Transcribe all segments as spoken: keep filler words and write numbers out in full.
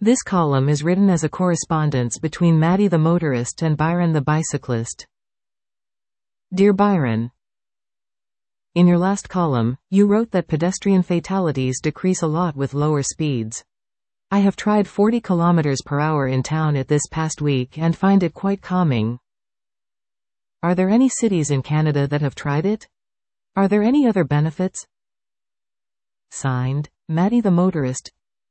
This column is written as a correspondence between Maddie the motorist and Byron the bicyclist. Dear Byron, in your last column, you wrote that pedestrian fatalities decrease a lot with lower speeds. I have tried forty kilometers per hour in town at this past week and find it quite calming. Are there any cities in Canada that have tried it? Are there any other benefits? Signed, Maddie the motorist.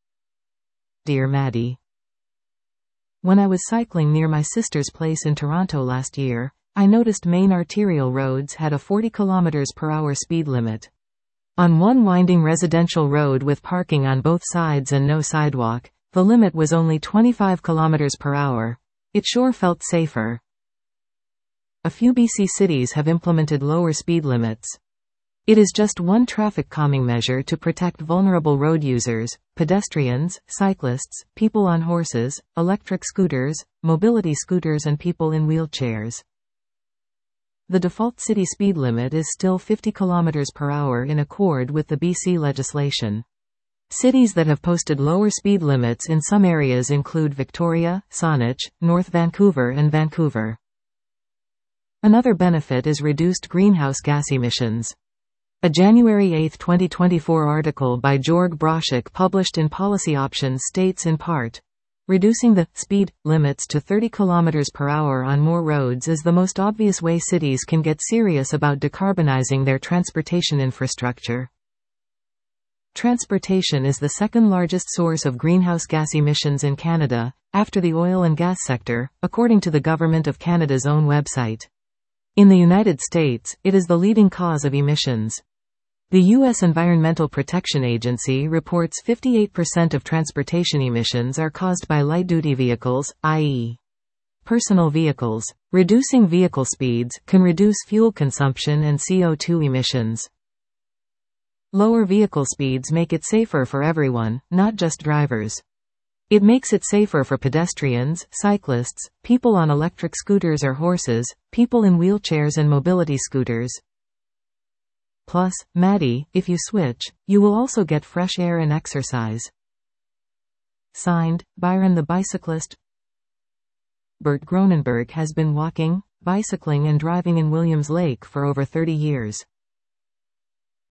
Dear Maddie, when I was cycling near my sister's place in Toronto last year, I noticed main arterial roads had a forty kilometers per hour speed limit. On one winding residential road with parking on both sides and no sidewalk, the limit was only twenty-five kilometers per hour. It sure felt safer. A few B C cities have implemented lower speed limits. It is just one traffic calming measure to protect vulnerable road users, pedestrians, cyclists, people on horses, electric scooters, mobility scooters and people in wheelchairs. The default city speed limit is still fifty kilometers per hour in accord with the B C legislation. Cities that have posted lower speed limits in some areas include Victoria, Saanich, North Vancouver and Vancouver. Another benefit is reduced greenhouse gas emissions. A January eighth twenty twenty-four article by Georg Broschek published in Policy Options states in part, reducing the speed limits to thirty kilometers per hour on more roads is the most obvious way cities can get serious about decarbonizing their transportation infrastructure. Transportation is the second largest source of greenhouse gas emissions in Canada, after the oil and gas sector, according to the Government of Canada's own website. In the United States, it is the leading cause of emissions. The U S Environmental Protection Agency reports fifty-eight percent of transportation emissions are caused by light-duty vehicles, that is, personal vehicles. Reducing vehicle speeds can reduce fuel consumption and C O two emissions. Lower vehicle speeds make it safer for everyone, not just drivers. It makes it safer for pedestrians, cyclists, people on electric scooters or horses, people in wheelchairs and mobility scooters. Plus, Maddie, if you switch, you will also get fresh air and exercise. Signed, Byron the bicyclist. Bert Gronenberg has been walking, bicycling and driving in Williams Lake for over thirty years.